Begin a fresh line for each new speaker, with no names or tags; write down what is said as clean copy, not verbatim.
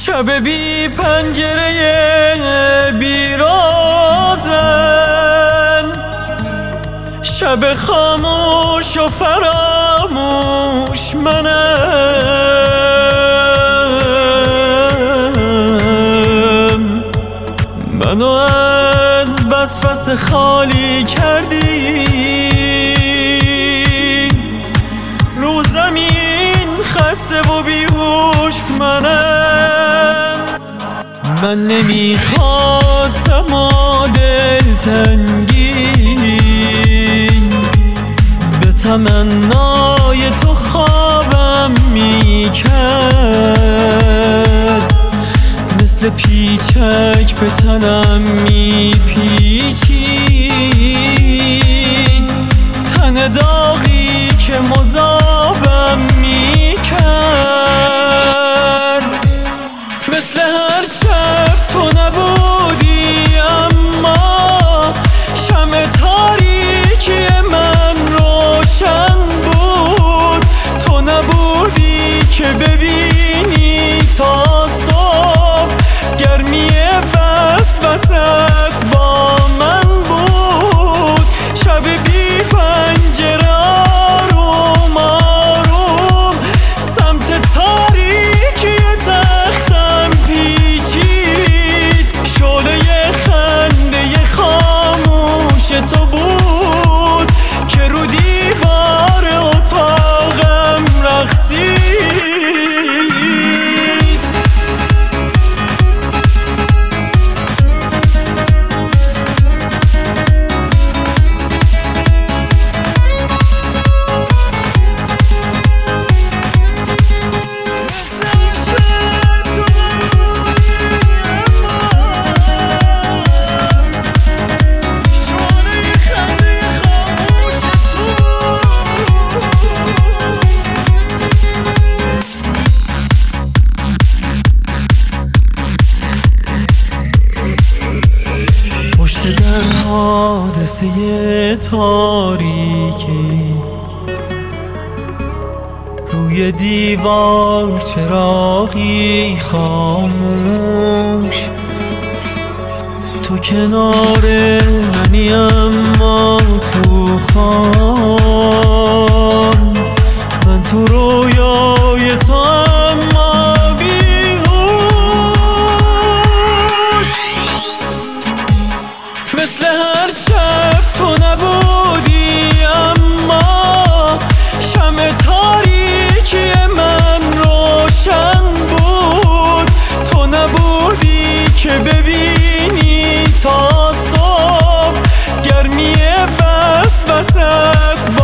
شب بی پنجره بیرازن، شب خاموش و فراموش منم. منو از بس خالی کردی، رو زمین خسته و بیهوش منم. من نمیخواستم و دلتنگی به تمنای تو خوابم میکرد، مثل پیچک به تنم میپیچید، تن داغی که مذابم میکرد. مثل هر شب تو نبودی، اما شمع تاریکی من روشن بود. تو نبودی که ببینی تا صبح، گرمی وسوست با من بود. شب بی پنجره آروم آروم سمت تاریکی تختم پیچید، شعله خنده خاموش تو بود که رو دیوار اتاقم رقصید. در حادثه تاریکی روی دیوار چراغی خاموش، تو کنار منی اما تو خواب، من تو رویای تو اما مثل هر شب تو نبودی، اما شمع تاریکی من روشن بود. تو نبودی که ببینی تا صبح، گرمی وسوست